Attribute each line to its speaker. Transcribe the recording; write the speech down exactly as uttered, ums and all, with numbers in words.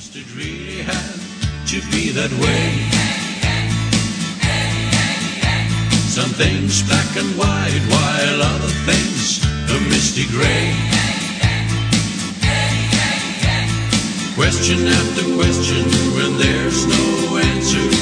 Speaker 1: Must it really have to be that way? Some things black and white, while other things a misty gray. Question after question when there's no answer.